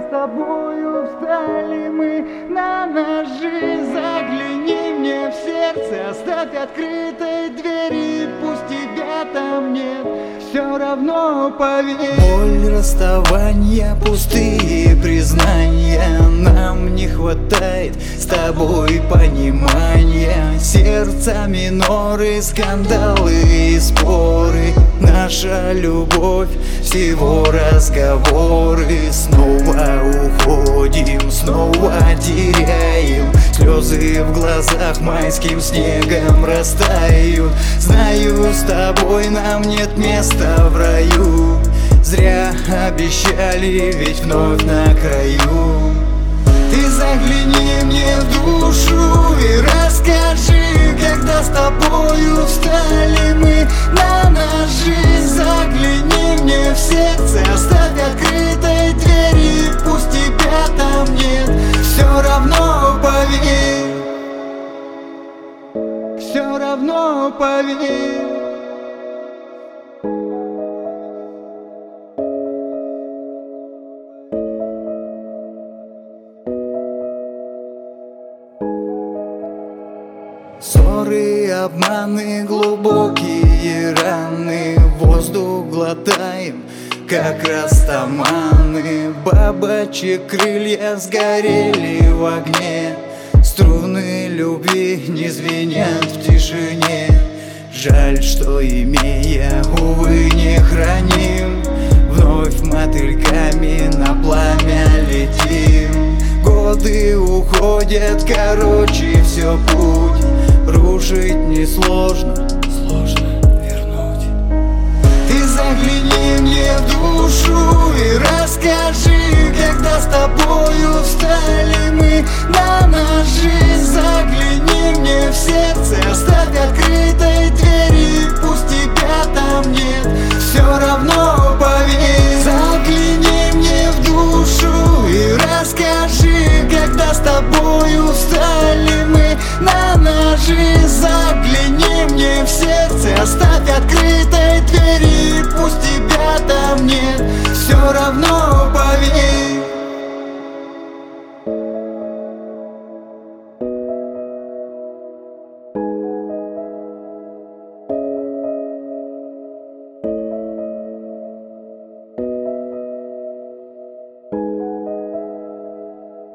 с тобою встали мы на ножи. Загляни мне в сердце, оставь открытой двери, пусть тебя там нет, все равно поверь. Боль расставания, пустые признания, нам не хватает с тобой понимания. Сердца миноры, скандалы и споры, наша любовь всего разговоры. Снова уходим, снова теряем, слезы в глазах майским снегом растают. Знаю, с тобой нам нет места в раю, зря обещали, ведь вновь на краю. Ты загляни мне в душу и расскажи, когда с тобою встали мы на ножи. Загляни мне в сердце, оставь открытой двери, пусть тебя там нет, все равно поверь, все равно поверь. Ссоры, обманы, глубокие раны, воздух глотаем, как растаманы. Бабочек крылья сгорели в огне, струны любви не звенят в тишине. Жаль, что имея, увы, не храним, вновь мотыльками на пламя летим. Годы уходят, короче, все путь, рушить несложно, сложно вернуть. Ты загляни мне в душу и расскажи, когда с тобою встали мы на ножи. Загляни мне в сердце, оставь открытой двери, пусть тебя там нет, все равно поверь. Загляни мне в душу и расскажи, когда с тобою встали мы на ножи. Загляни мне в сердце, оставь открытой двери, пусть тебя там нет, все равно